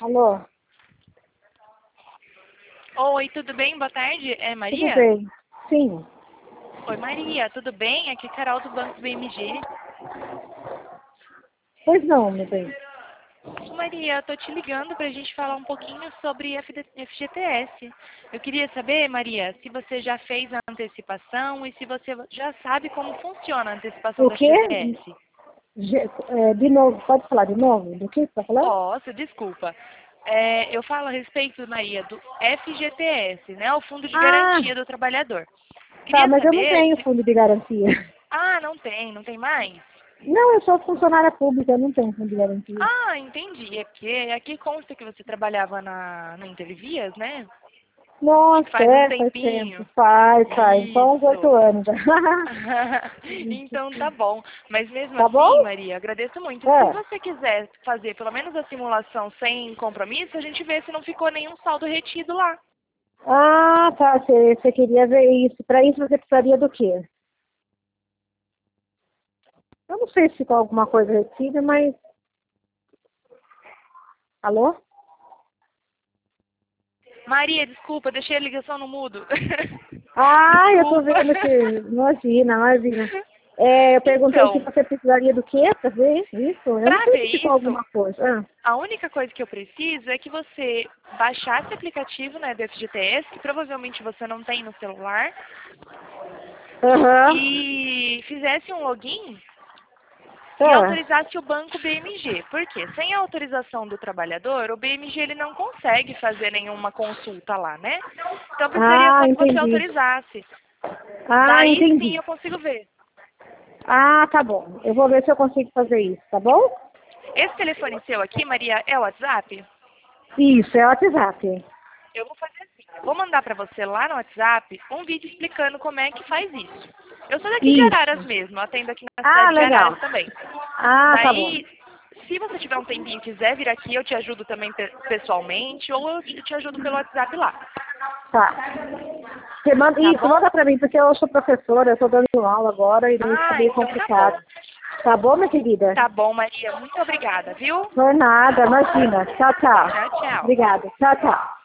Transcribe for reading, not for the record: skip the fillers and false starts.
Alô? Oi, tudo bem? Boa tarde. É Tudo Maria? bem? Sim. Oi, Maria, tudo bem? Aqui é Carol do Banco BMG. Pois não, meu bem. Maria, eu tô te ligando pra gente falar um pouquinho sobre FGTS. Eu queria saber, Maria, se você já fez a antecipação e se você já sabe como funciona a antecipação O do quê? FGTS. De novo, pode falar de novo? Do que você está falando? Posso, desculpa. Eu falo a respeito, Maria, do FGTS, né? O Fundo de Ah, Garantia do Trabalhador. tá, Queria mas eu não saber tenho se... fundo de garantia. Ah, não tem mais? Não, eu sou funcionária pública, eu não tenho fundo de garantia. Ah, entendi. É porque aqui consta que você trabalhava na Intervias, né? Acho que Nossa, faz um faz tempo. tempinho. Faz. Só uns Isso. 8 anos já. Então tá bom. Mas mesmo Tá assim, bom? Maria, agradeço muito. Se É. você quiser fazer pelo menos a simulação sem compromisso, a gente vê se não ficou nenhum saldo retido lá. Ah, tá. Você queria ver isso. Para isso você precisaria do quê? Eu não sei se ficou alguma coisa retida, mas... Alô? Maria, desculpa, deixei a ligação no mudo. Ah, eu tô Desculpa. vendo que... Imagina. Eu perguntei se Então, você precisaria do quê para ver isso. Eu não para sei ver se ficou isso, alguma coisa. Ah. a única coisa que eu preciso é que você baixasse o aplicativo, né, do FGTS, que provavelmente você não tem no celular, Aham. e fizesse um login e Ah. autorizasse o banco BMG. Por quê? Sem a autorização do trabalhador, o BMG ele não consegue fazer nenhuma consulta lá, né? Então precisaria Ah, só que você entendi. autorizasse. Ah, Daí sim entendi. eu consigo ver. Ah, tá bom. Eu vou ver se eu consigo fazer isso, tá bom? Esse telefone seu aqui, Maria, é o WhatsApp? Isso, é o WhatsApp. Eu vou fazer assim. Eu vou mandar para você lá no WhatsApp um vídeo explicando como é que faz isso. Eu sou daqui de Araras Isso. mesmo, atendo aqui na Ah, cidade de legal. Araras também. Ah, tá bom. Daí, se você tiver um tempinho e quiser vir aqui, eu te ajudo também pessoalmente ou eu te ajudo pelo WhatsApp lá. Tá. Você manda, Tá isso, bom? manda pra mim, porque eu sou professora, eu tô dando aula agora e daí fica Ah, meio então tá complicado. bom. Tá bom, minha querida? Tá bom, Maria. Muito obrigada, viu? Por nada, imagina. Tchau, tchau. Tchau, tchau. Obrigada. Tchau, tchau.